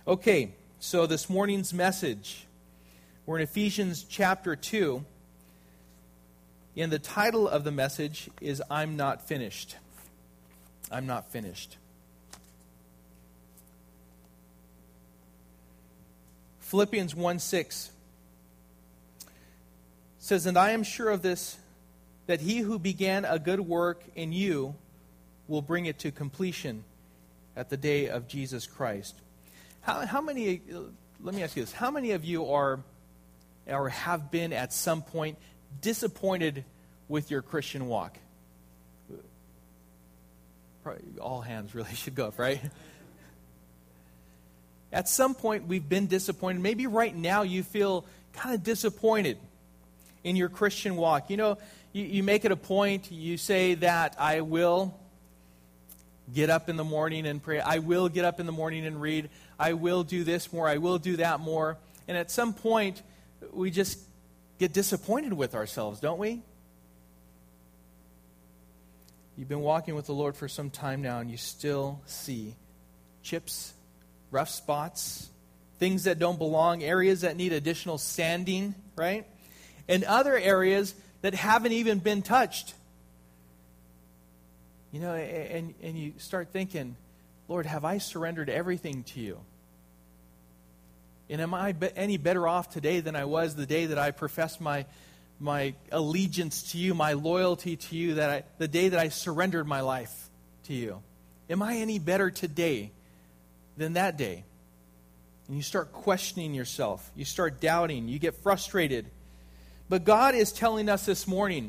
Okay, so this morning's message, we're in Ephesians chapter 2, and the title of the message is I'm Not Finished. I'm not finished. Philippians 1:6 says, "And I am sure of this, that he who began a good work in you will bring it to completion at the day of Jesus Christ." How many, let me ask you this, how many of you are or have been at some point disappointed with your Christian walk? Probably all hands really should go up, right? At some point we've been disappointed. Maybe right now you feel kind of disappointed in your Christian walk. You know, you make it a point, you say that I will get up in the morning and pray. I will get up in the morning and read. I will do this more. I will do that more. And at some point, we just get disappointed with ourselves, don't we? You've been walking with the Lord for some time now, and you still see chips, rough spots, things that don't belong, areas that need additional sanding, right? And other areas that haven't even been touched. You know, and you start thinking, Lord, have I surrendered everything to you? And am I any better off today than I was the day that I professed my allegiance to you, my loyalty to you, the day that I surrendered my life to you? Am I any better today than that day? And you start questioning yourself. You start doubting. You get frustrated. But God is telling us this morning,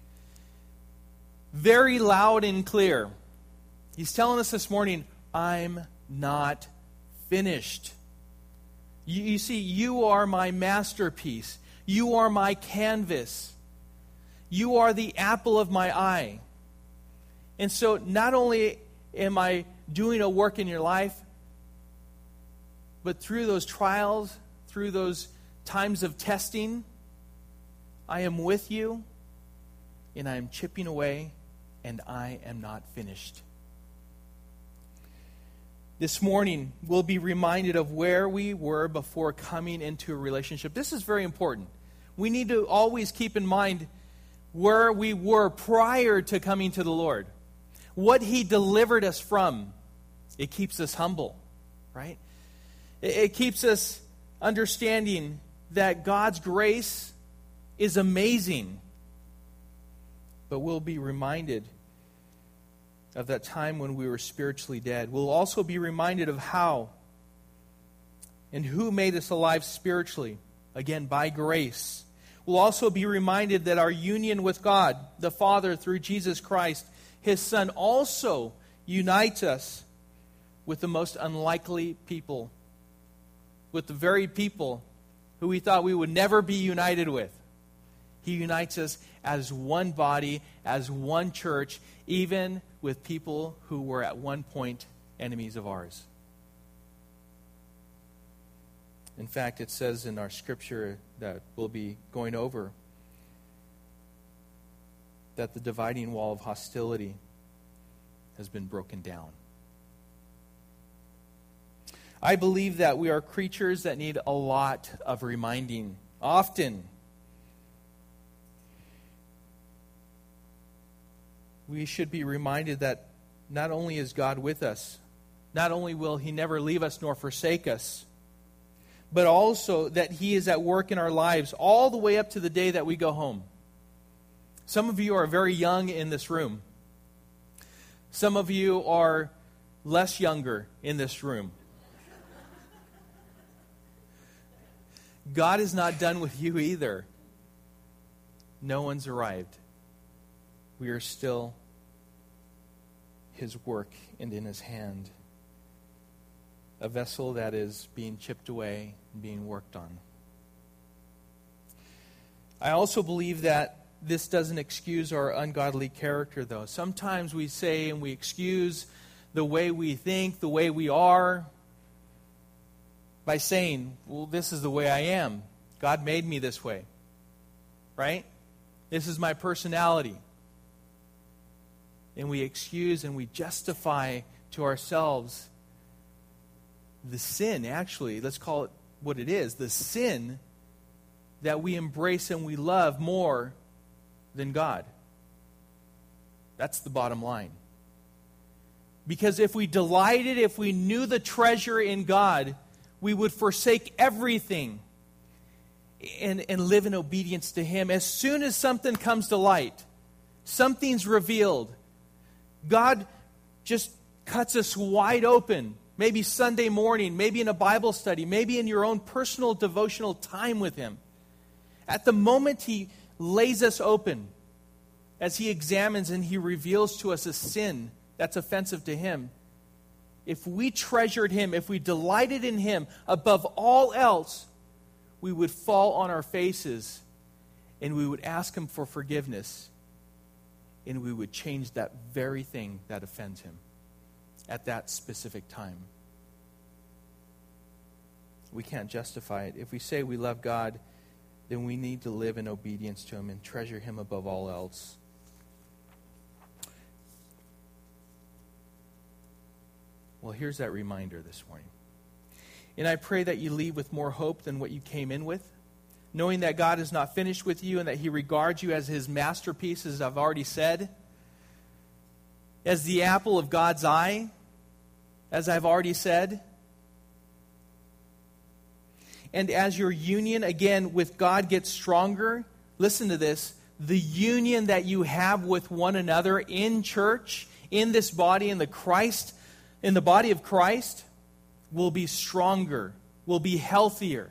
very loud and clear. He's telling us this morning, I'm not finished. You see, you are my masterpiece. You are my canvas. You are the apple of my eye. And so not only am I doing a work in your life, but through those trials, through those times of testing, I am with you, and I am chipping away, and I am not finished. This morning, we'll be reminded of where we were before coming into a relationship. This is very important. We need to always keep in mind where we were prior to coming to the Lord. What He delivered us from. It keeps us humble, right? It keeps us understanding that God's grace is amazing. But we'll be reminded of that time when we were spiritually dead. We'll also be reminded of how and who made us alive spiritually. Again, by grace. We'll also be reminded that our union with God, the Father, through Jesus Christ, His Son, also unites us with the most unlikely people. With the very people who we thought we would never be united with. He unites us as one body, as one church, even with people who were at one point enemies of ours. In fact, it says in our scripture that we'll be going over that the dividing wall of hostility has been broken down. I believe that we are creatures that need a lot of reminding, often. We should be reminded that not only is God with us, not only will He never leave us nor forsake us, but also that He is at work in our lives all the way up to the day that we go home. Some of you are very young in this room. Some of you are less younger in this room. God is not done with you either. No one's arrived. We are still His work and in His hand. A vessel that is being chipped away and being worked on. I also believe that this doesn't excuse our ungodly character, though. Sometimes we say and we excuse the way we think, the way we are, by saying, well, this is the way I am. God made me this way. Right? This is my personality. And we excuse and we justify to ourselves the sin, actually, let's call it what it is, the sin that we embrace and we love more than God. That's the bottom line. Because if we delighted, if we knew the treasure in God, we would forsake everything and live in obedience to Him. As soon as something comes to light, something's revealed, God just cuts us wide open. Maybe Sunday morning, maybe in a Bible study, maybe in your own personal devotional time with Him. At the moment He lays us open, as He examines and He reveals to us a sin that's offensive to Him, if we treasured Him, if we delighted in Him above all else, we would fall on our faces and we would ask Him for forgiveness, and we would change that very thing that offends Him at that specific time. We can't justify it. If we say we love God, then we need to live in obedience to Him and treasure Him above all else. Well, here's that reminder this morning. And I pray that you leave with more hope than what you came in with, knowing that God is not finished with you and that He regards you as His masterpiece, as I've already said, as the apple of God's eye, as I've already said. And as your union, again, with God gets stronger, listen to this, the union that you have with one another in church, in this body, in the body of Christ, will be stronger, will be healthier.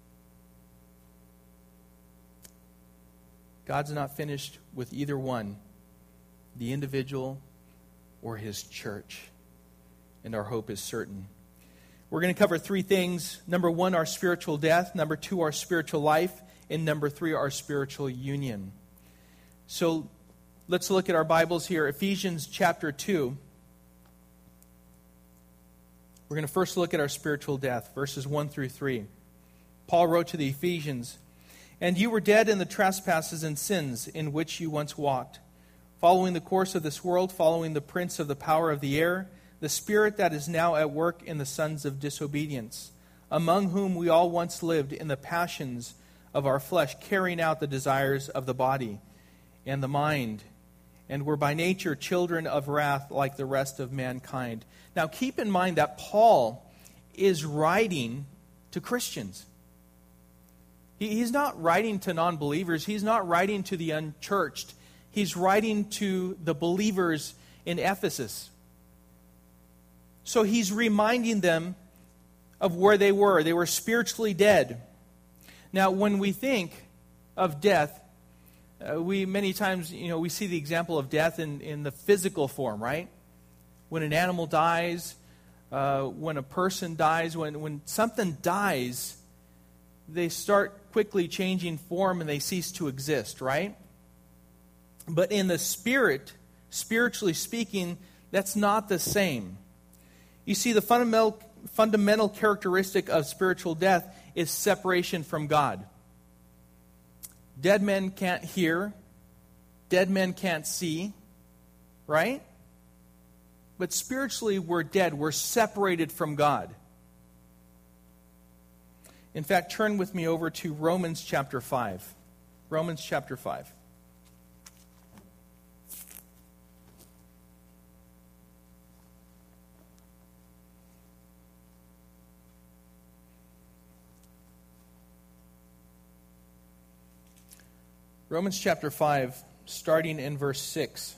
God's not finished with either one, the individual or His church. And our hope is certain. We're going to cover three things. Number one, our spiritual death. Number two, our spiritual life. And number three, our spiritual union. So let's look at our Bibles here. Ephesians chapter 2. We're going to first look at our spiritual death, verses 1 through 3. Paul wrote to the Ephesians, "And you were dead in the trespasses and sins in which you once walked, following the course of this world, following the prince of the power of the air, the spirit that is now at work in the sons of disobedience, among whom we all once lived in the passions of our flesh, carrying out the desires of the body and the mind, and were by nature children of wrath like the rest of mankind." Now keep in mind that Paul is writing to Christians. He's not writing to non-believers. He's not writing to the unchurched. He's writing to the believers in Ephesus. So he's reminding them of where they were. They were spiritually dead. Now, when we think of death, we many times, we see the example of death in the physical form, right? When an animal dies, when a person dies, when something dies, they start quickly changing form and they cease to exist, right? But in the spirit, spiritually speaking, that's not the same. You see, the fundamental characteristic of spiritual death is separation from God. Dead men can't hear. Dead men can't see. Right? But spiritually, we're dead. We're separated from God. In fact, turn with me over to Romans chapter 5. Romans chapter 5. Romans chapter 5, starting in verse 6.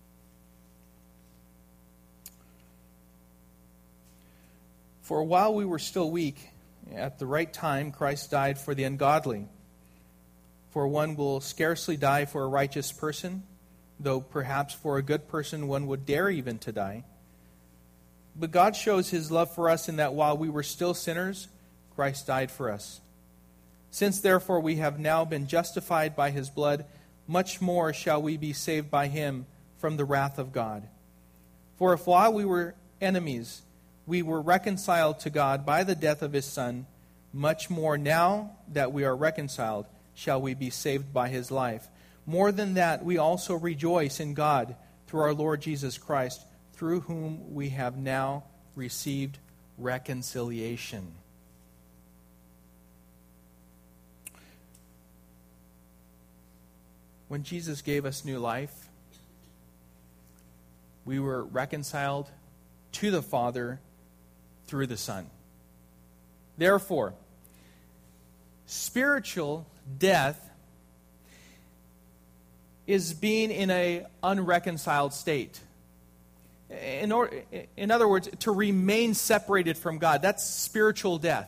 "For while we were still weak, at the right time Christ died for the ungodly. For one will scarcely die for a righteous person, though perhaps for a good person one would dare even to die. But God shows His love for us in that while we were still sinners, Christ died for us. Since therefore we have now been justified by His blood, much more shall we be saved by Him from the wrath of God. For if while we were enemies, we were reconciled to God by the death of His Son, much more now that we are reconciled, shall we be saved by His life. More than that, we also rejoice in God through our Lord Jesus Christ, through whom we have now received reconciliation. When Jesus gave us new life, we were reconciled to the Father through the Son. Therefore, spiritual death is being in an unreconciled state. In other words, to remain separated from God. That's spiritual death.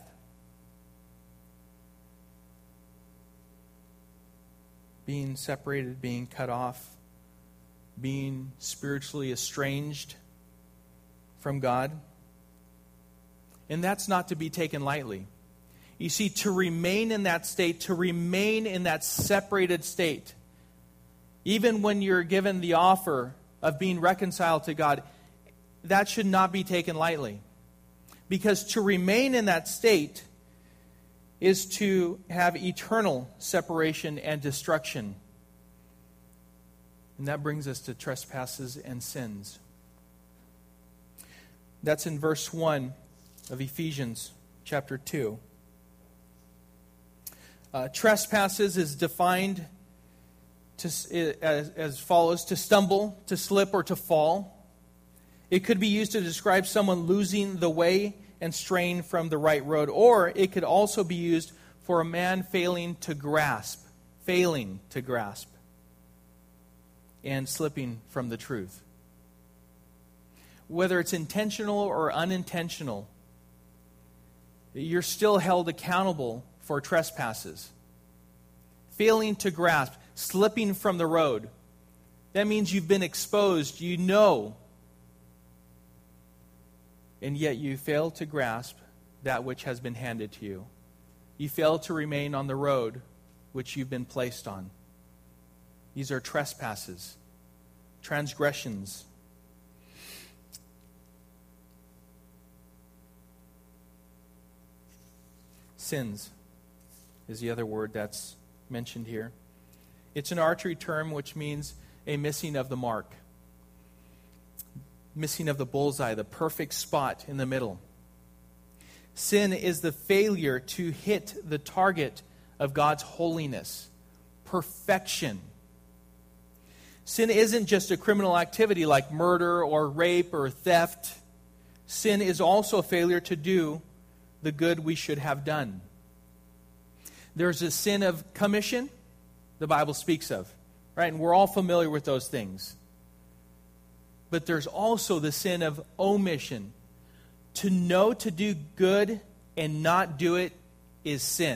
Being separated, being cut off, being spiritually estranged from God. And that's not to be taken lightly. You see, to remain in that state, to remain in that separated state, even when you're given the offer of being reconciled to God, that should not be taken lightly. Because to remain in that state is to have eternal separation and destruction. And that brings us to trespasses and sins. That's in verse 1 of Ephesians chapter 2. Trespasses is defined as follows: to stumble, to slip, or to fall. It could be used to describe someone losing the way and straying from the right road. Or it could also be used for a man failing to grasp, and slipping from the truth. Whether it's intentional or unintentional, you're still held accountable for trespasses. Failing to grasp, slipping from the road. That means you've been exposed, you know, and yet you fail to grasp that which has been handed to you. You fail to remain on the road which you've been placed on. These are trespasses, transgressions. Sins is the other word that's mentioned here. It's an archery term which means a missing of the mark. Missing of the bullseye, the perfect spot in the middle. Sin is the failure to hit the target of God's holiness, perfection. Sin isn't just a criminal activity like murder or rape or theft. Sin is also a failure to do the good we should have done. There's a sin of commission, the Bible speaks of, right? And we're all familiar with those things. But there's also the sin of omission. To know to do good and not do it is sin.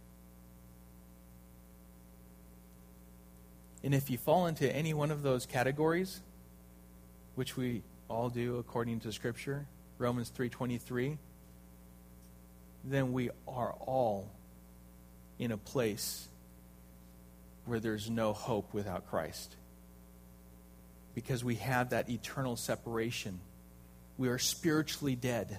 And if you fall into any one of those categories, which we all do according to Scripture, Romans 3:23, then we are all in a place where there's no hope without Christ. Because we have that eternal separation. We are spiritually dead.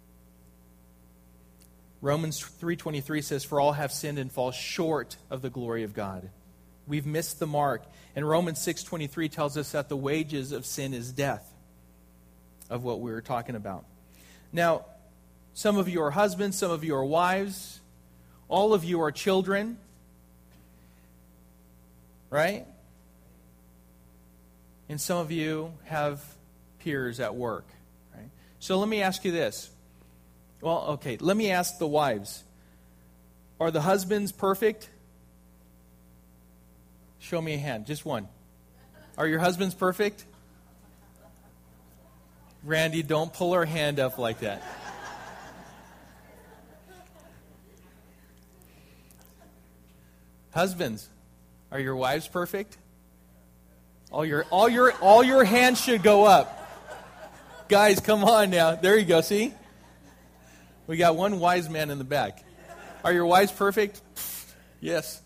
Romans 3:23 says, "For all have sinned and fall short of the glory of God." We've missed the mark. And Romans 6:23 tells us that the wages of sin is death, of what we were talking about. Now, some of you are husbands, some of you are wives, all of you are children, right? And some of you have peers at work, right? So let me ask you this. Well, okay, let me ask the wives. Are the husbands perfect? Show me a hand, just one. Are your husbands perfect? Randy, don't pull her hand up like that. Husbands, are your wives perfect? All your hands should go up. Guys, come on now. There you go, see? We got one wise man in the back. Are your wives perfect? Yes.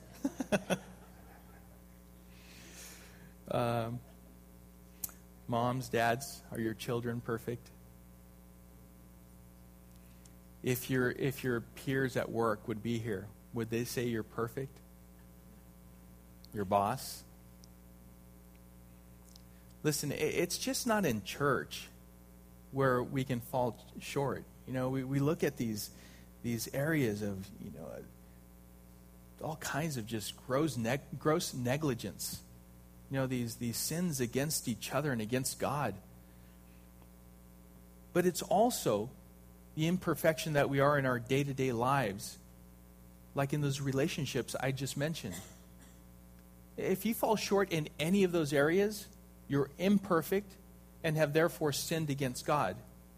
Moms, dads, are your children perfect? If your peers at work would be here, would they say you're perfect? Your boss? Listen, it's just not in church where we can fall short. We look at these areas of, all kinds of just gross negligence. These sins against each other and against God. But it's also the imperfection that we are in our day-to-day lives, like in those relationships I just mentioned. If you fall short in any of those areas, you're imperfect and have therefore sinned against God.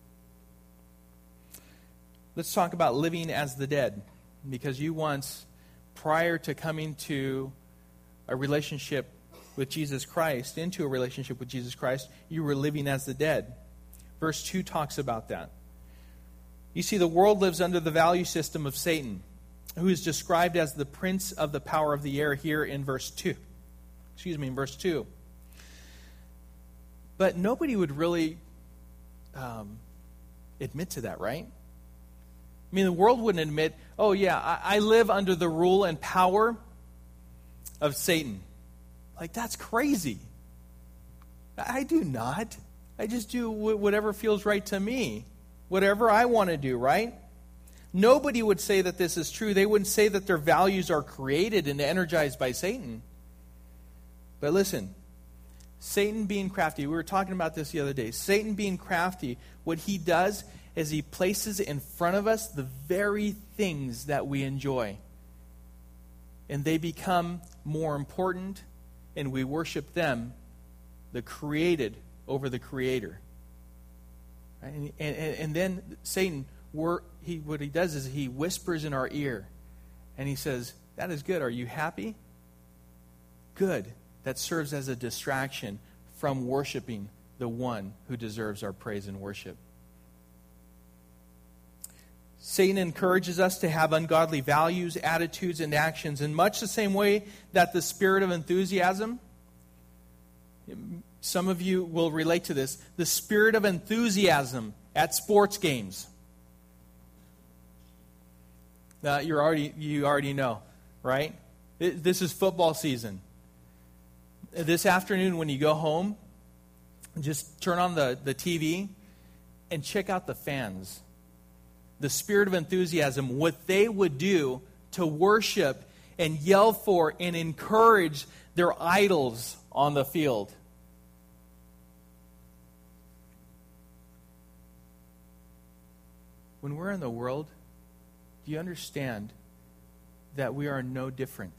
Let's talk about living as the dead, because you once, prior to coming to a relationship with Jesus Christ, you were living as the dead. Verse 2 talks about that. You see, the world lives under the value system of Satan, who is described as the prince of the power of the air here in verse 2. In verse 2. But nobody would really admit to that, right? I mean, the world wouldn't admit, oh yeah, I live under the rule and power of Satan. Like, that's crazy. I do not. I just do whatever feels right to me. Whatever I want to do, right? Nobody would say that this is true. They wouldn't say that their values are created and energized by Satan. But listen, Satan being crafty, we were talking about this the other day. Satan being crafty, what he does is he places in front of us the very things that we enjoy. And they become more important, and we worship them, the created, over the Creator. Right? And then Satan, what he does is he whispers in our ear, and he says, that is good. Are you happy? Good. That serves as a distraction from worshiping the one who deserves our praise and worship. Satan encourages us to have ungodly values, attitudes, and actions in much the same way that the spirit of enthusiasm, some of you will relate to this, the spirit of enthusiasm at sports games. You already know, right? This is football season. This afternoon when you go home, just turn on the TV and check out the fans. The spirit of enthusiasm, what they would do to worship and yell for and encourage their idols on the field. When we're in the world, do you understand that we are no different?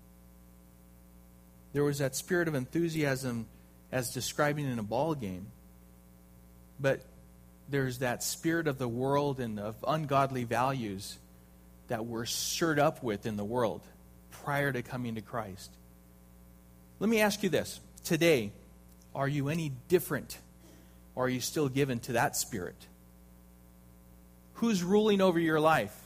There was that spirit of enthusiasm as describing in a ball game, but there's that spirit of the world and of ungodly values that we're stirred up with in the world prior to coming to Christ. Let me ask you this. Today, are you any different, or are you still given to that spirit? Who's ruling over your life?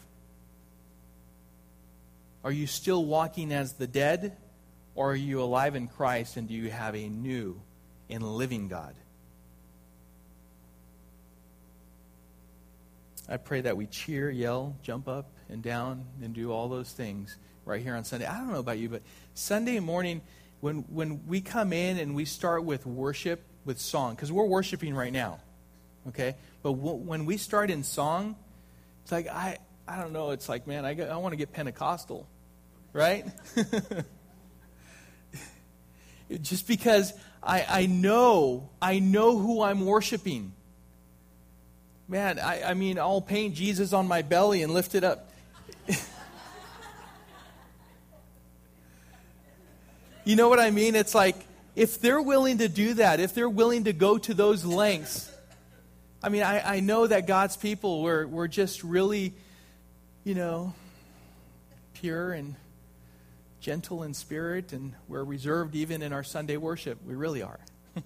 Are you still walking as the dead, or are you alive in Christ, and do you have a new and living God? I pray that we cheer, yell, jump up and down, and do all those things right here on Sunday. I don't know about you, but Sunday morning, when we come in and we start with worship, with song, because we're worshiping right now, okay? But when we start in song, it's like, I don't know, it's like, man, I want to get Pentecostal, right? Just because I know who I'm worshiping. Man, I mean, I'll paint Jesus on my belly and lift it up. You know what I mean? It's like, if they're willing to do that, if they're willing to go to those lengths, I mean, I know that God's people, we're just really, pure and gentle in spirit, and we're reserved even in our Sunday worship. We really are.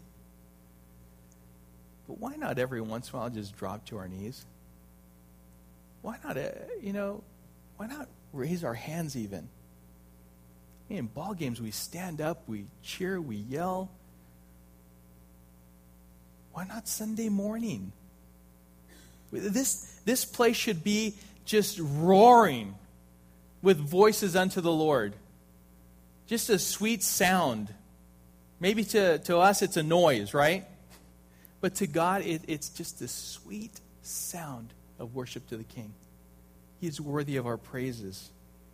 But why not every once in a while just drop to our knees? Why not, why not raise our hands even? In ball games, we stand up, we cheer, we yell. Why not Sunday morning? This place should be just roaring with voices unto the Lord. Just a sweet sound. Maybe to us it's a noise, right? But to God, it's just a sweet sound of worship to the King. He is worthy of our praises.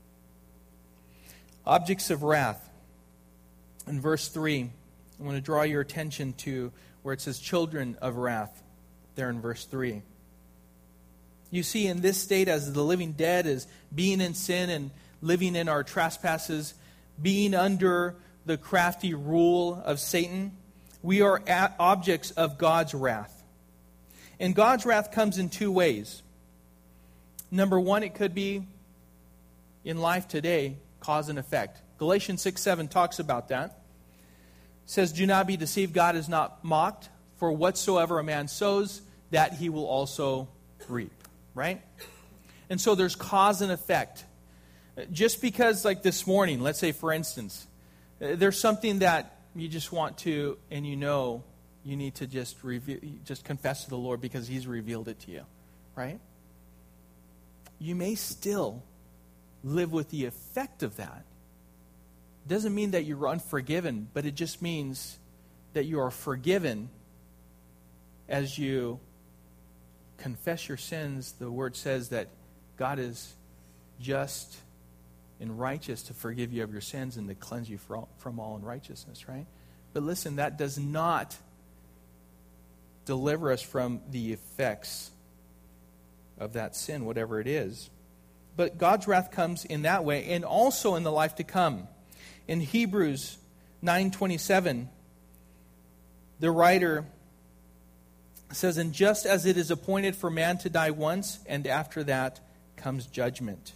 Objects of wrath. In verse 3, I want to draw your attention to where it says children of wrath, there in verse 3. You see, in this state, as the living dead, as being in sin and living in our trespasses, being under the crafty rule of Satan, we are objects of God's wrath. And God's wrath comes in two ways. Number one, it could be in life today, cause and effect. Galatians 6:7 talks about that. It says, do not be deceived, God is not mocked, for whatsoever a man sows, that he will also reap. Right? And so there's cause and effect. Just because, like this morning, let's say for instance, there's something that you just want to, and you know, you need to just confess to the Lord because He's revealed it to you. Right? You may still live with the effect of that. It doesn't mean that you're unforgiven, but it just means that you are forgiven as you confess your sins. The Word says that God is just and righteous to forgive you of your sins and to cleanse you from all unrighteousness, right? But listen, that does not deliver us from the effects of that sin, whatever it is. But God's wrath comes in that way and also in the life to come. In Hebrews 9:27, the writer says, and just as it is appointed for man to die once, and after that comes judgment.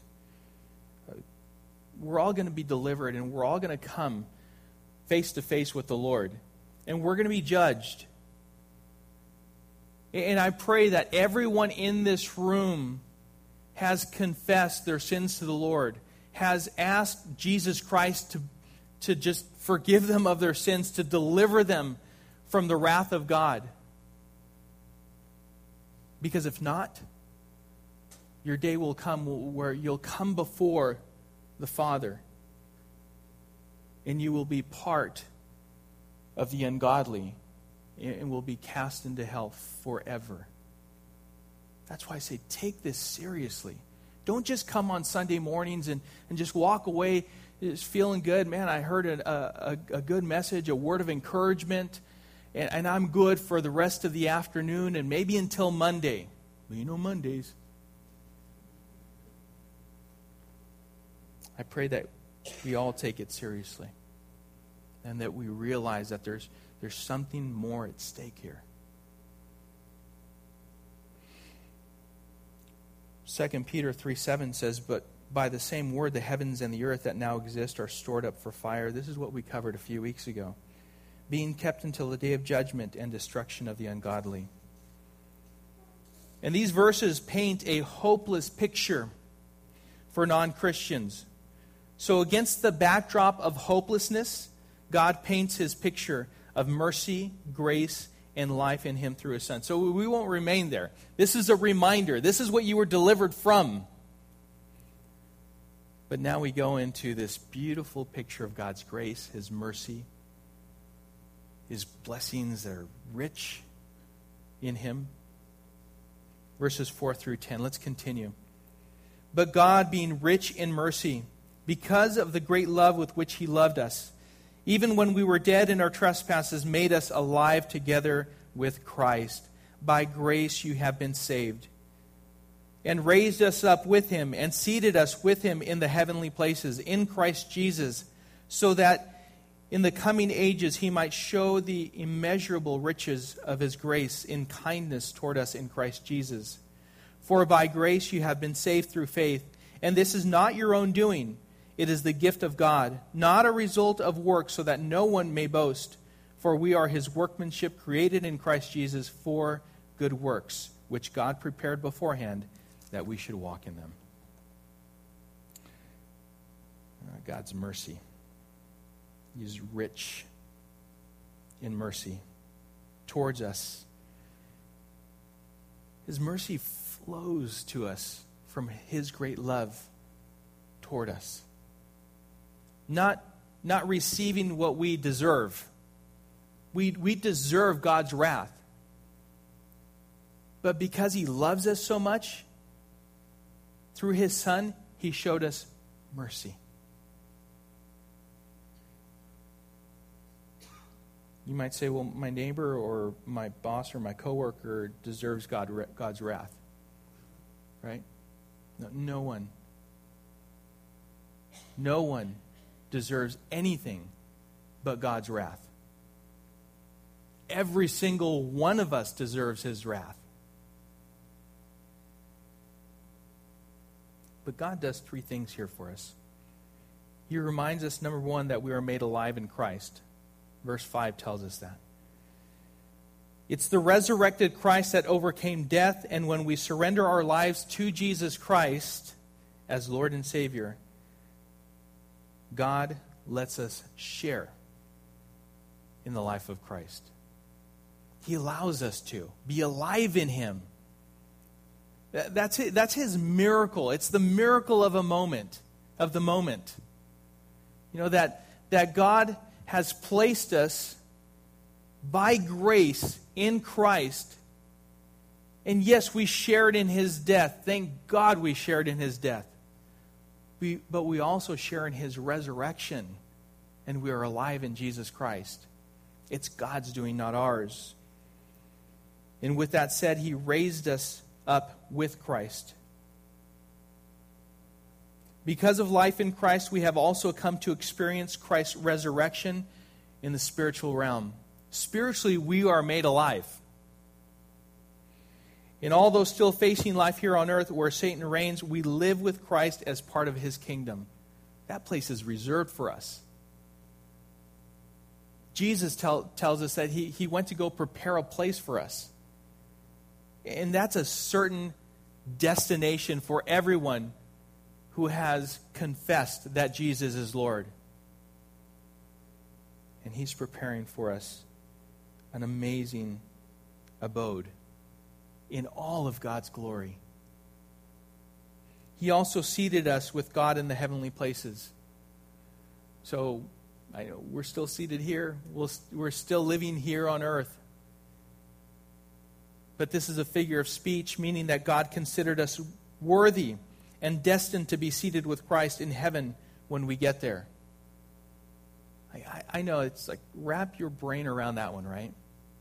We're all going to be delivered, and we're all going to come face to face with the Lord. And we're going to be judged. And I pray that everyone in this room has confessed their sins to the Lord, has asked Jesus Christ to just forgive them of their sins, to deliver them from the wrath of God. Because if not, your day will come where you'll come before the Father and you will be part of the ungodly and will be cast into hell forever. That's why I say take this seriously. Don't just come on Sunday mornings and just walk away just feeling good. Man, I heard a good message, a word of encouragement, and I'm good for the rest of the afternoon and maybe until Monday. Well, you know Mondays. I pray that we all take it seriously and that we realize that there's something more at stake here. 2 Peter 3:7 says, but by the same word the heavens and the earth that now exist are stored up for fire. This is what we covered a few weeks ago. Being kept until the day of judgment and destruction of the ungodly. And these verses paint a hopeless picture for non-Christians. So against the backdrop of hopelessness, God paints His picture of mercy, grace, and life in Him through His Son. So we won't remain there. This is a reminder. This is what you were delivered from. But now we go into this beautiful picture of God's grace, His mercy, His blessings that are rich in Him. Verses 4 through 10. Let's continue. But God, being rich in mercy, because of the great love with which He loved us, even when we were dead in our trespasses, made us alive together with Christ. By grace you have been saved. And raised us up with Him and seated us with Him in the heavenly places in Christ Jesus, so that in the coming ages He might show the immeasurable riches of His grace in kindness toward us in Christ Jesus. For by grace you have been saved through faith, and this is not your own doing. It is the gift of God, not a result of works, so that no one may boast. For we are His workmanship, created in Christ Jesus for good works, which God prepared beforehand that we should walk in them. God's mercy. He is rich in mercy towards us. His mercy flows to us from His great love toward us. Not receiving what we deserve. We deserve God's wrath. But because he loves us so much, through his Son, he showed us mercy. You might say, well, my neighbor or my boss or my coworker deserves God's wrath. Right? No one. No one deserves anything but God's wrath. Every single one of us deserves his wrath. But God does three things here for us. He reminds us, number one, that we are made alive in Christ. Verse 5 tells us that. It's the resurrected Christ that overcame death, and when we surrender our lives to Jesus Christ as Lord and Savior, God lets us share in the life of Christ. He allows us to be alive in him. That's his miracle. It's the miracle of the moment. You know, that God has placed us by grace in Christ. And yes, we shared in his death. Thank God we shared in his death. But we also share in his resurrection. And we are alive in Jesus Christ. It's God's doing, not ours. And with that said, he raised us up with Christ. Because of life in Christ, we have also come to experience Christ's resurrection in the spiritual realm. Spiritually, we are made alive. And although still facing life here on earth where Satan reigns, we live with Christ as part of his kingdom. That place is reserved for us. Jesus tells us that he went to go prepare a place for us. And that's a certain destination for everyone who has confessed that Jesus is Lord. And he's preparing for us an amazing abode in all of God's glory. He also seated us with God in the heavenly places. So, I know we're still seated here. We're still living here on earth. But this is a figure of speech, meaning that God considered us worthy and destined to be seated with Christ in heaven when we get there. I know, it's like, wrap your brain around that one, right?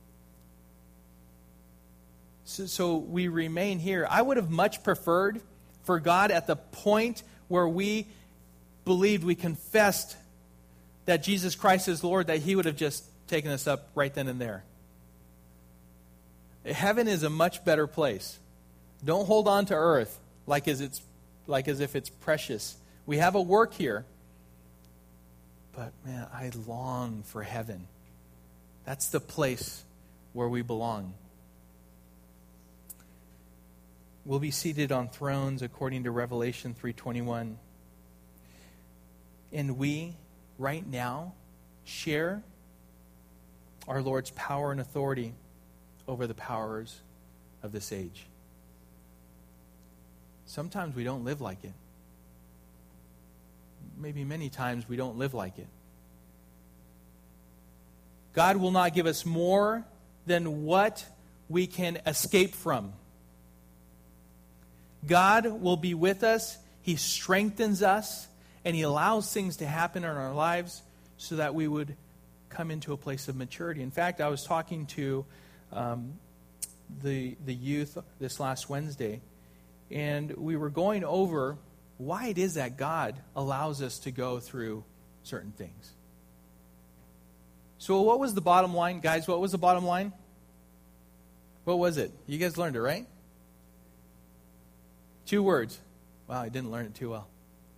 So we remain here. I would have much preferred for God at the point where we believed, we confessed that Jesus Christ is Lord, that he would have just taken us up right then and there. Heaven is a much better place. Don't hold on to earth like as if it's precious. We have a work here. But man, I long for heaven. That's the place where we belong. We'll be seated on thrones according to Revelation 3:21. And we, right now, share our Lord's power and authority over the powers of this age. Sometimes we don't live like it. Maybe many times we don't live like it. God will not give us more than what we can escape from. God will be with us. He strengthens us, and he allows things to happen in our lives so that we would come into a place of maturity. In fact, I was talking to the youth this last Wednesday, and we were going over why it is that God allows us to go through certain things. So what was the bottom line, guys? What was the bottom line? What was it? You guys learned it, right? 2 words. Wow, I didn't learn it too well.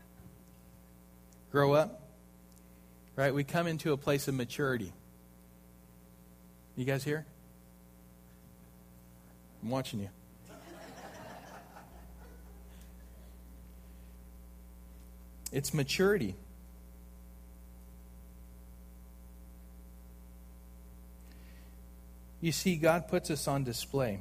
Grow up. Right? We come into a place of maturity. You guys here? I'm watching you. It's maturity. You see, God puts us on display.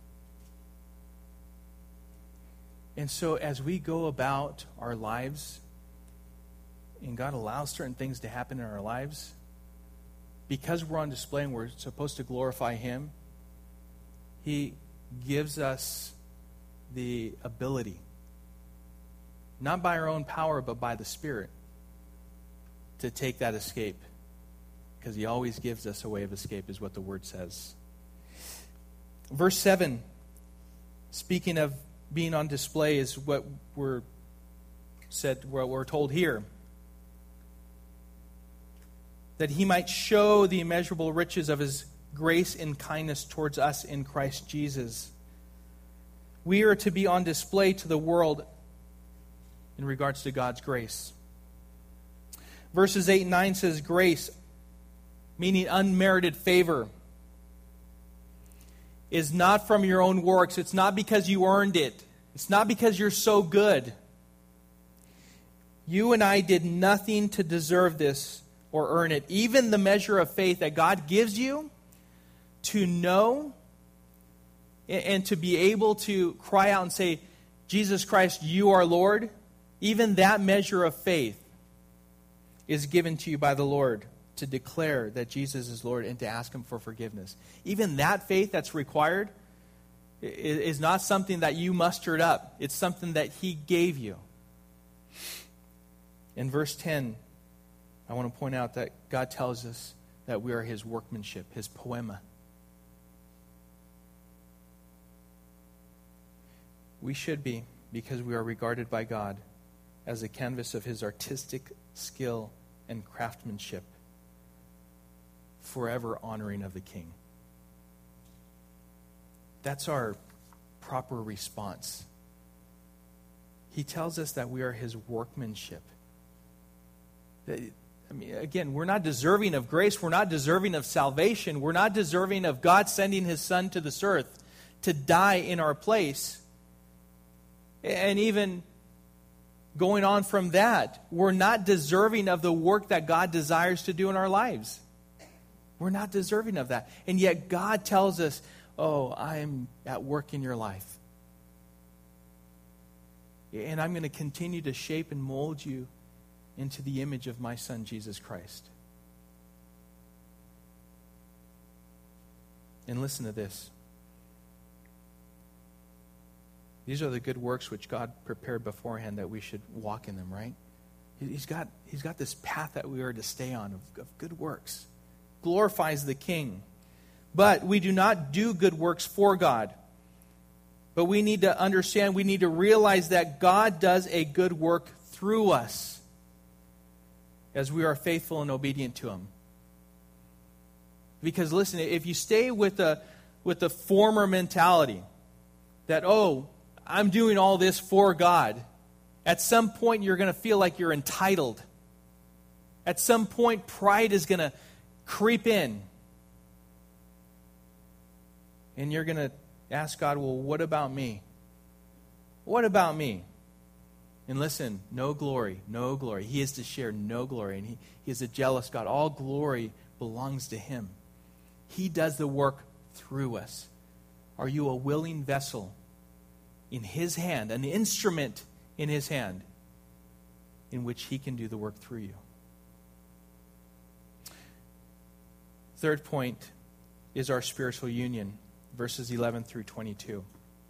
And so as we go about our lives, and God allows certain things to happen in our lives, because we're on display and we're supposed to glorify him, he gives us the ability, not by our own power, but by the Spirit, to take that escape. Because He always gives us a way of escape, is what the Word says. Verse 7, speaking of being on display, is what we're told here. That He might show the immeasurable riches of His grace and kindness towards us in Christ Jesus. We are to be on display to the world in regards to God's grace. Verses 8 and 9 says grace, meaning unmerited favor, is not from your own works. It's not because you earned it. It's not because you're so good. You and I did nothing to deserve this or earn it. Even the measure of faith that God gives you to know and to be able to cry out and say, Jesus Christ, you are Lord, even that measure of faith is given to you by the Lord to declare that Jesus is Lord and to ask Him for forgiveness. Even that faith that's required is not something that you mustered up. It's something that He gave you. In verse 10, I want to point out that God tells us that we are His workmanship, His poema. We should be, because we are regarded by God as a canvas of His artistic skill and craftsmanship, forever honoring of the King. That's our proper response. He tells us that we are His workmanship. Again, we're not deserving of grace. We're not deserving of salvation. We're not deserving of God sending His Son to this earth to die in our place. And even going on from that, we're not deserving of the work that God desires to do in our lives. We're not deserving of that. And yet God tells us, oh, I'm at work in your life. And I'm going to continue to shape and mold you into the image of my Son, Jesus Christ. And listen to this. These are the good works which God prepared beforehand that we should walk in them, right? He's got this path that we are to stay on of good works. Glorifies the King. But we do not do good works for God. But we need to understand, we need to realize that God does a good work through us as we are faithful and obedient to Him. Because listen, if you stay with the former mentality that, oh, I'm doing all this for God, at some point you're going to feel like you're entitled. At some point pride is going to creep in. And you're going to ask God, well, what about me? What about me? And listen, no glory, no glory. He is to share no glory. And he is a jealous God. All glory belongs to Him. He does the work through us. Are you a willing vessel in His hand, an instrument in His hand, in which He can do the work through you? Third point is our spiritual union, verses 11 through 22.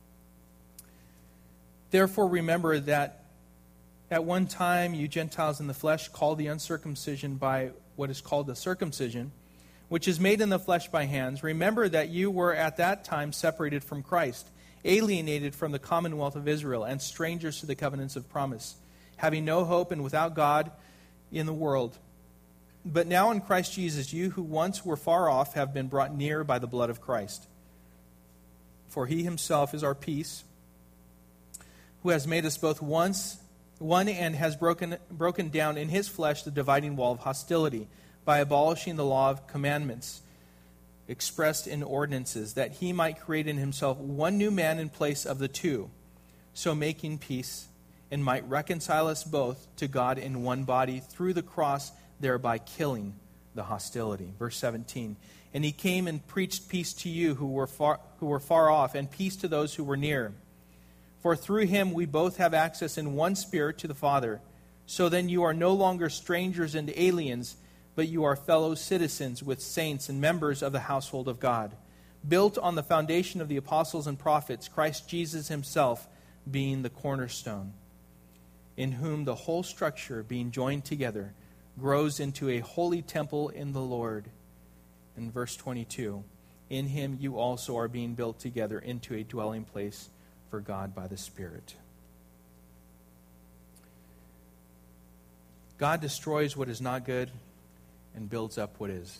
Therefore, remember that at one time you Gentiles in the flesh called the uncircumcision by what is called the circumcision, which is made in the flesh by hands. Remember that you were at that time separated from Christ, alienated from the commonwealth of Israel, and strangers to the covenants of promise, having no hope and without God in the world. But now in Christ Jesus, you who once were far off have been brought near by the blood of Christ. For He Himself is our peace, who has made us both one and has broken down in His flesh the dividing wall of hostility by abolishing the law of commandments expressed in ordinances, that He might create in Himself one new man in place of the two, so making peace, and might reconcile us both to God in one body through the cross, thereby killing the hostility. Verse 17, and He came and preached peace to you who were far off, and peace to those who were near. For through Him we both have access in one Spirit to the Father. So then you are no longer strangers and aliens, but you are fellow citizens with saints and members of the household of God, built on the foundation of the apostles and prophets, Christ Jesus himself being the cornerstone, in whom the whole structure, being joined together, grows into a holy temple in the Lord. In verse 22, in him you also are being built together into a dwelling place for God by the Spirit. God destroys what is not good and builds up what is.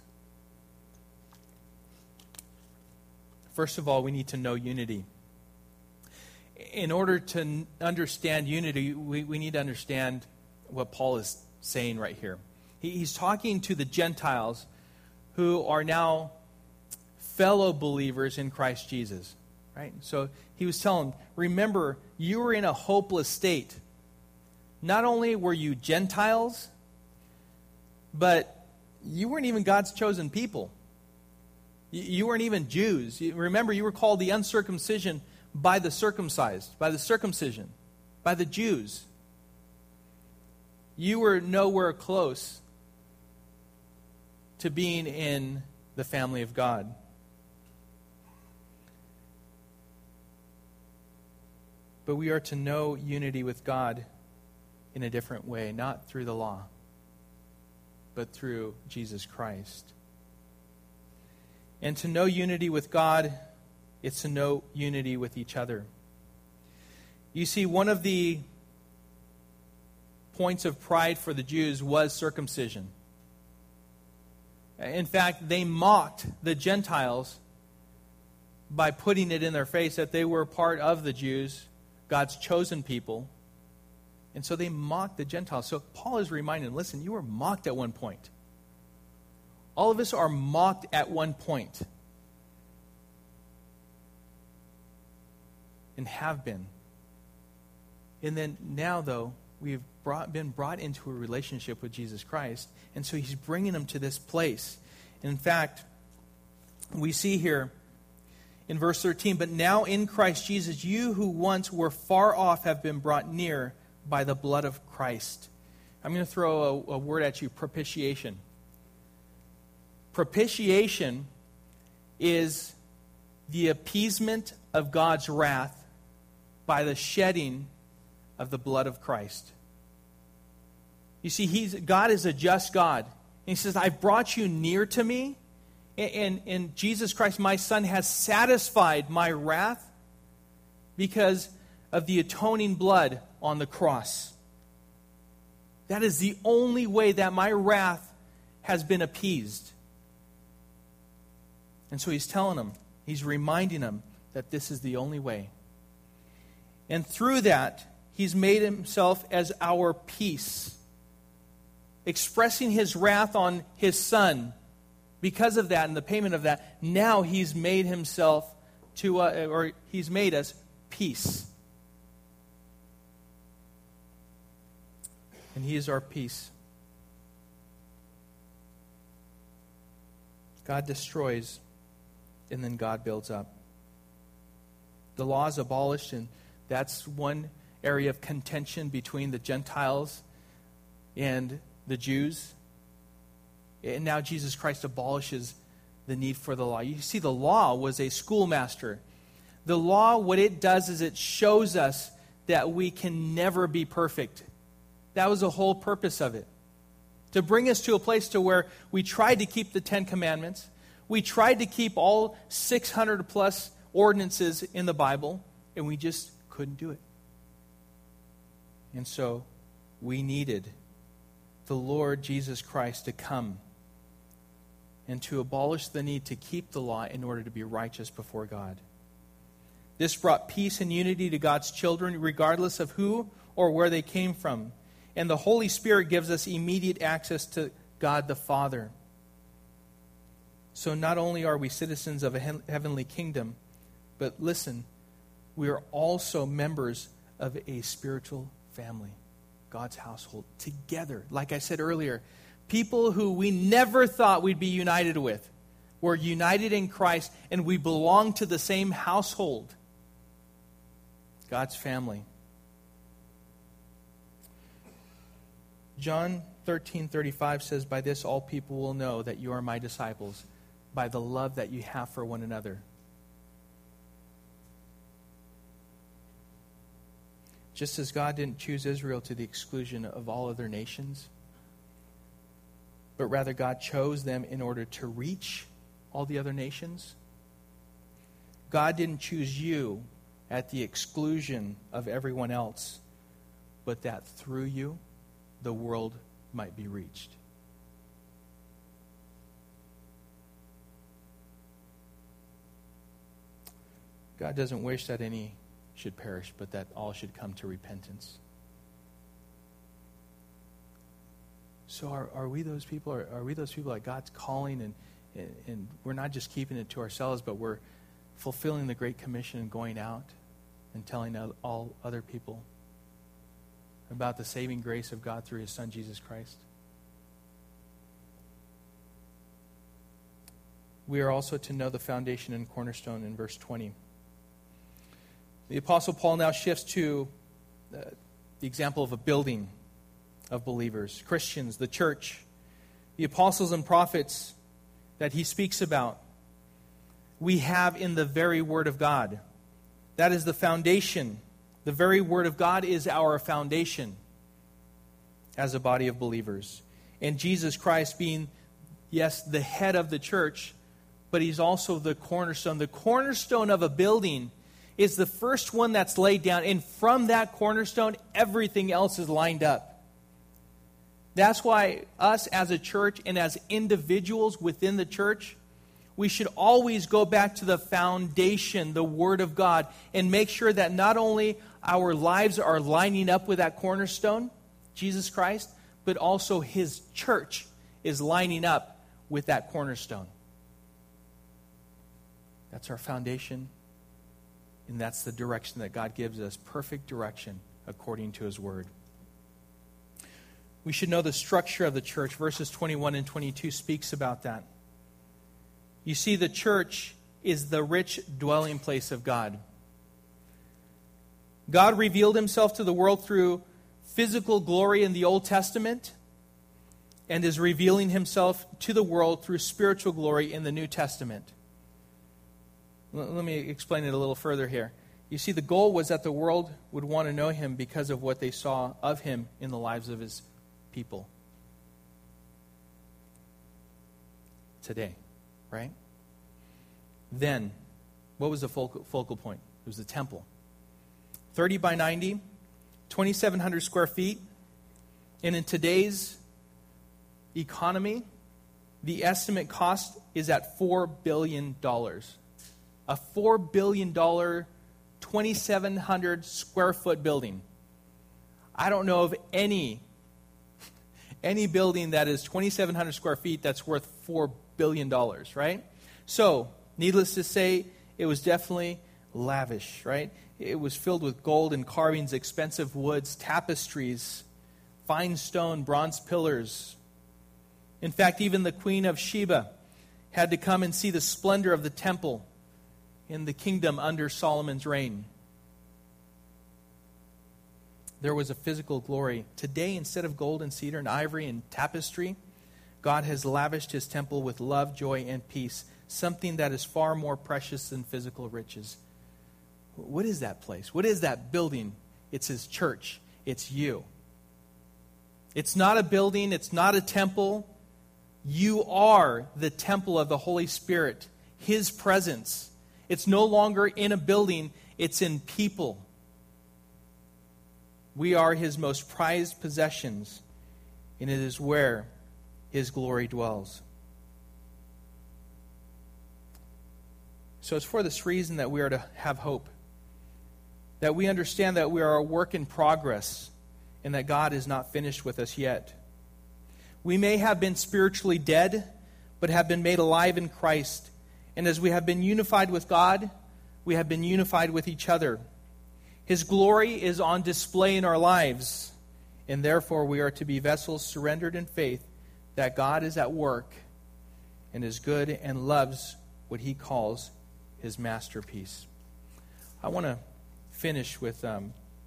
First of all, we need to know unity. In order to understand unity, we need to understand what Paul is saying right here. He's talking to the Gentiles who are now fellow believers in Christ Jesus. Right? So he was telling them, remember, you were in a hopeless state. Not only were you Gentiles, but you weren't even God's chosen people. You weren't even Jews. Remember, you were called the uncircumcision by the circumcised, by the circumcision, by the Jews. You were nowhere close to being in the family of God. But we are to know unity with God in a different way, not through the law, but through Jesus Christ. And to know unity with God, it's to know unity with each other. You see, one of the points of pride for the Jews was circumcision. In fact, they mocked the Gentiles by putting it in their face that they were part of the Jews, God's chosen people. And so they mocked the Gentiles. So Paul is reminding them, listen, you were mocked at one point. All of us are mocked at one point. And have been. And then now, though, we've been brought into a relationship with Jesus Christ. And so he's bringing them to this place. And in fact, we see here in verse 13, but now in Christ Jesus, you who once were far off have been brought near by the blood of Christ. I'm going to throw a word at you, propitiation. Propitiation is the appeasement of God's wrath by the shedding of the blood of Christ. You see, God is a just God. And he says, I've brought you near to me, and Jesus Christ, my Son, has satisfied my wrath because of the atoning blood on the cross. That is the only way that my wrath has been appeased. And so he's telling them, he's reminding them that this is the only way. And through that, he's made himself as our peace, expressing his wrath on his Son. Because of that and the payment of that, now he's made himself he's made us peace. And he is our peace. God destroys, and then God builds up. The law is abolished, and that's one area of contention between the Gentiles and the Jews. And now Jesus Christ abolishes the need for the law. You see, the law was a schoolmaster. The law, what it does is it shows us that we can never be perfect. That was the whole purpose of it. To bring us to a place to where we tried to keep the 10 Commandments. We tried to keep all 600 plus ordinances in the Bible, and we just couldn't do it. And so we needed the Lord Jesus Christ to come and to abolish the need to keep the law in order to be righteous before God. This brought peace and unity to God's children, regardless of who or where they came from. And the Holy Spirit gives us immediate access to God the Father. So not only are we citizens of a heavenly kingdom, but listen, we are also members of a spiritual family, God's household, together. Like I said earlier, people who we never thought we'd be united with. We're united in Christ, and we belong to the same household, God's family. John 13:35 says, by this all people will know that you are my disciples, by the love that you have for one another. Just as God didn't choose Israel to the exclusion of all other nations, but rather God chose them in order to reach all the other nations. God didn't choose you at the exclusion of everyone else, but that through you, the world might be reached. God doesn't wish that any should perish, but that all should come to repentance. So are we those people? Are we those people that God's calling and we're not just keeping it to ourselves, but we're fulfilling the Great Commission and going out and telling all other people about the saving grace of God through His Son, Jesus Christ? We are also to know the foundation and cornerstone in verse 20. The Apostle Paul now shifts to the example of a building of believers, Christians, the church, the apostles and prophets that he speaks about. We have in the very Word of God. That is the foundation. The very Word of God is our foundation as a body of believers. And Jesus Christ being, yes, the head of the church, but He's also the cornerstone. The cornerstone of a building is the first one that's laid down. And from that cornerstone, everything else is lined up. That's why us as a church and as individuals within the church, we should always go back to the foundation, the Word of God, and make sure that not only our lives are lining up with that cornerstone, Jesus Christ, but also His church is lining up with that cornerstone. That's our foundation, and that's the direction that God gives us, perfect direction according to His Word. We should know the structure of the church. Verses 21 and 22 speaks about that. You see, the church is the rich dwelling place of God. God revealed Himself to the world through physical glory in the Old Testament and is revealing Himself to the world through spiritual glory in the New Testament. Let me explain it a little further here. You see, the goal was that the world would want to know Him because of what they saw of Him in the lives of His people today, right? Then, what was the focal point? It was the temple. 30 by 90, 2,700 square feet. And in today's economy, the estimate cost is at $4 billion. A $4 billion, 2,700 square foot building. I don't know of any building that is 2,700 square feet that's worth $4 billion, right? So, needless to say, it was definitely lavish, right? It was filled with gold and carvings, expensive woods, tapestries, fine stone, bronze pillars. In fact, even the Queen of Sheba had to come and see the splendor of the temple in the kingdom under Solomon's reign. There was a physical glory. Today, instead of gold and cedar and ivory and tapestry, God has lavished His temple with love, joy, and peace, something that is far more precious than physical riches. What is that place? What is that building? It's His church. It's you. It's not a building. It's not a temple. You are the temple of the Holy Spirit, His presence. It's no longer in a building. It's in people. We are His most prized possessions, and it is where His glory dwells. So it's for this reason that we are to have hope. That we understand that we are a work in progress, and that God is not finished with us yet. We may have been spiritually dead, but have been made alive in Christ. And as we have been unified with God, we have been unified with each other. His glory is on display in our lives, and therefore we are to be vessels surrendered in faith that God is at work and is good and loves what He calls His masterpiece. I want to finish with a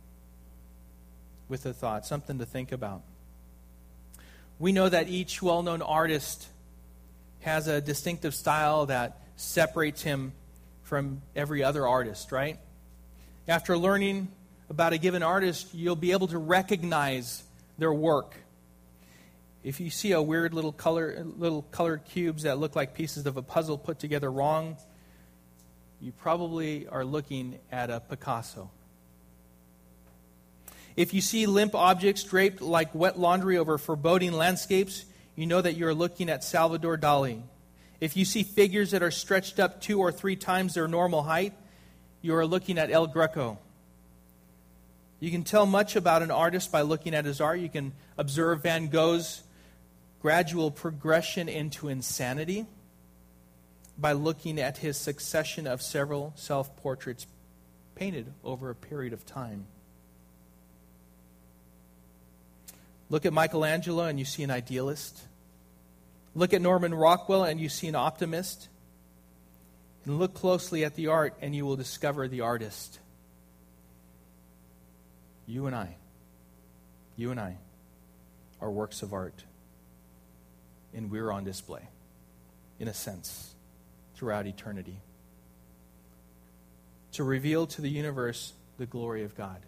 thought, something to think about. We know that each well-known artist has a distinctive style that separates him from every other artist, right? After learning about a given artist, you'll be able to recognize their work. If you see a weird little colored cubes that look like pieces of a puzzle put together wrong, you probably are looking at a Picasso. If you see limp objects draped like wet laundry over foreboding landscapes, you know that you're looking at Salvador Dali. If you see figures that are stretched up 2 or 3 times their normal height, you are looking at El Greco. You can tell much about an artist by looking at his art. You can observe Van Gogh's gradual progression into insanity by looking at his succession of several self-portraits painted over a period of time. Look at Michelangelo and you see an idealist. Look at Norman Rockwell and you see an optimist. And look closely at the art and you will discover the artist. You and I are works of art. And we're on display, in a sense, throughout eternity, to reveal to the universe the glory of God.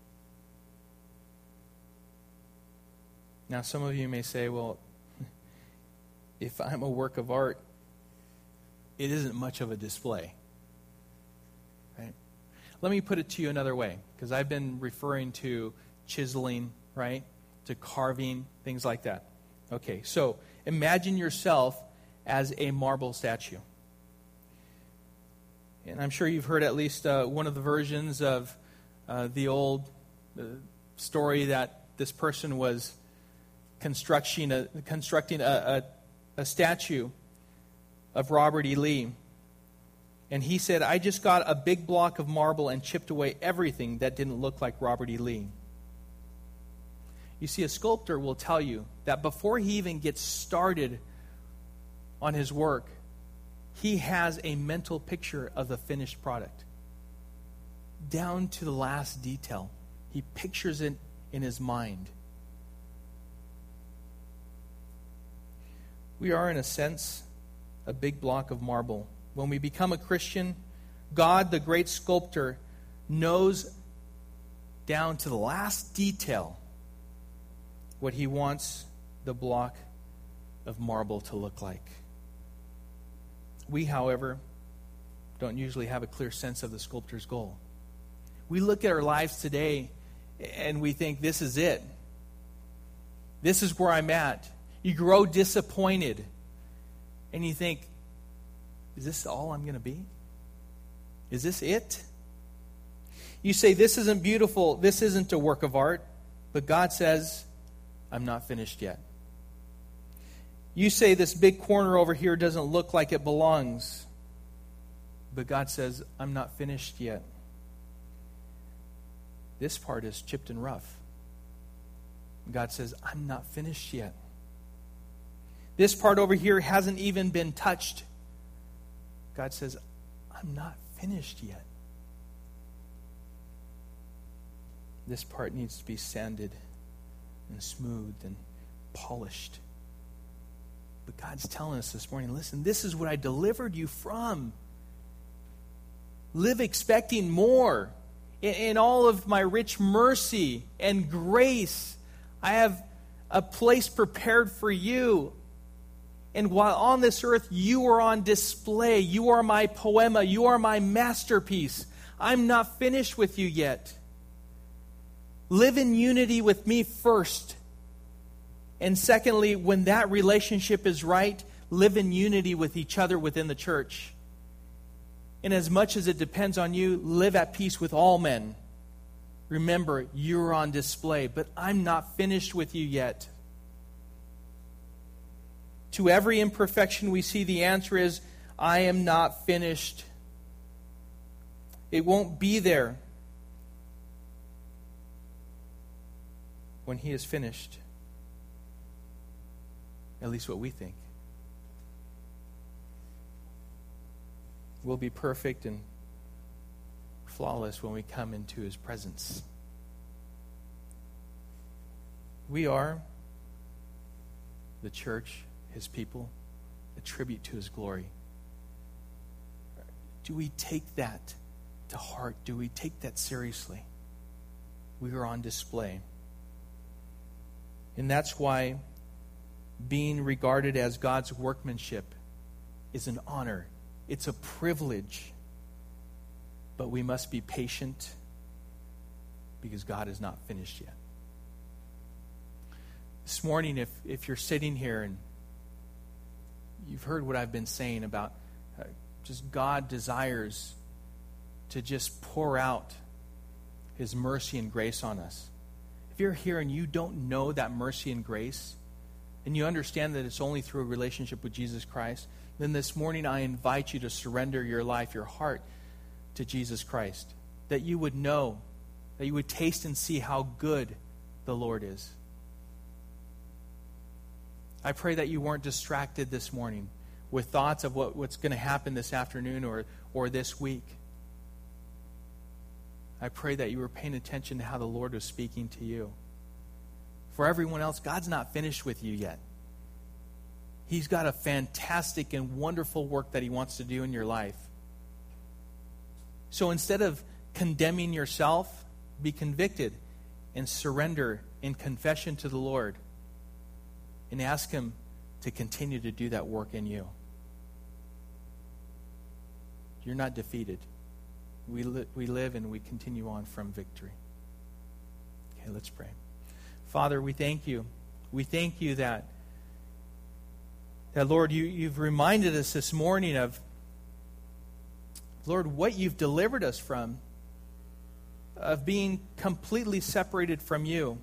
Now, some of you may say, well, if I'm a work of art, it isn't much of a display. Right? Let me put it to you another way, because I've been referring to chiseling, right, to carving, things like that. Okay, so imagine yourself as a marble statue. And I'm sure you've heard at least one of the versions of the old story that this person was constructing a statue of Robert E. Lee. And he said, I just got a big block of marble and chipped away everything that didn't look like Robert E. Lee. You see, a sculptor will tell you that before he even gets started on his work, he has a mental picture of the finished product. Down to the last detail. He pictures it in his mind. We are, in a sense, a big block of marble. When we become a Christian, God, the great sculptor, knows down to the last detail what he wants the block of marble to look like. We, however, don't usually have a clear sense of the sculptor's goal. We look at our lives today and we think, this is it. This is where I'm at. You grow disappointed and you think, is this all I'm going to be? Is this it? You say, this isn't beautiful. This isn't a work of art. But God says, I'm not finished yet. You say, this big corner over here doesn't look like it belongs. But God says, I'm not finished yet. This part is chipped and rough. God says, I'm not finished yet. This part over here hasn't even been touched. God says, I'm not finished yet. This part needs to be sanded and smoothed and polished. But God's telling us this morning, listen, this is what I delivered you from. Live expecting more. In all of my rich mercy and grace, I have a place prepared for you. And while on this earth, you are on display. You are my poema. You are my masterpiece. I'm not finished with you yet. Live in unity with me first. And secondly, when that relationship is right, live in unity with each other within the church. And as much as it depends on you, live at peace with all men. Remember, you're on display, but I'm not finished with you yet. To every imperfection we see, the answer is, I am not finished. It won't be there when he is finished. At least what we think. We'll be perfect and flawless when we come into his presence. We are the church, his people, a tribute to his glory. Do we take that to heart? Do we take that seriously? we are on display. And that's why being regarded as God's workmanship is an honor. It's a privilege. But we must be patient because God is not finished yet. This morning, if you're sitting here and you've heard what I've been saying about just God desires to just pour out His mercy and grace on us. If you're here and you don't know that mercy and grace, and you understand that it's only through a relationship with Jesus Christ, then this morning I invite you to surrender your life, your heart to Jesus Christ. That you would know, that you would taste and see how good the Lord is. I pray that you weren't distracted this morning with thoughts of what's going to happen this afternoon or this week. I pray that you were paying attention to how the Lord was speaking to you. For everyone else, God's not finished with you yet. He's got a fantastic and wonderful work that He wants to do in your life. So instead of condemning yourself, be convicted and surrender in confession to the Lord and ask Him to continue to do that work in you. You're not defeated. We live and we continue on from victory. Okay, let's pray. Father, we thank you. We thank you that Lord, you've reminded us this morning of, Lord, what you've delivered us from, of being completely separated from you.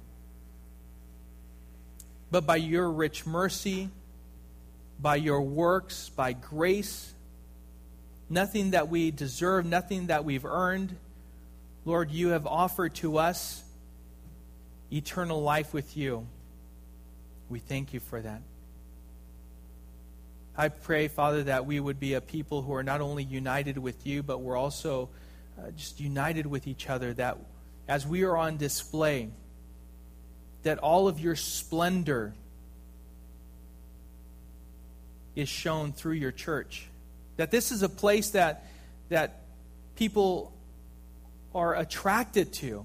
But by your rich mercy, by your works, by grace, nothing that we deserve, nothing that we've earned, Lord, you have offered to us eternal life with you. We thank you for that. I pray, Father, that we would be a people who are not only united with you, but we're also just united with each other, that as we are on display, that all of your splendor is shown through your church. That this is a place that people are attracted to.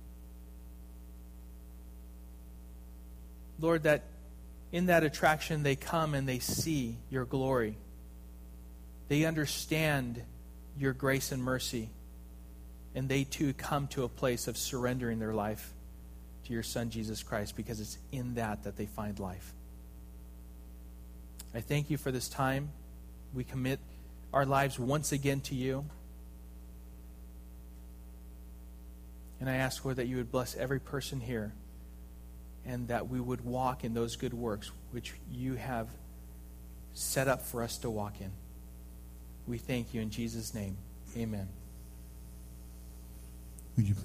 Lord, that in that attraction they come and they see your glory. They understand your grace and mercy. And they too come to a place of surrendering their life to your Son, Jesus Christ, because it's in that they find life. I thank you for this time. We commit our lives once again to you. And I ask, Lord, that you would bless every person here and that we would walk in those good works which you have set up for us to walk in. We thank you in Jesus' name. Amen. Would you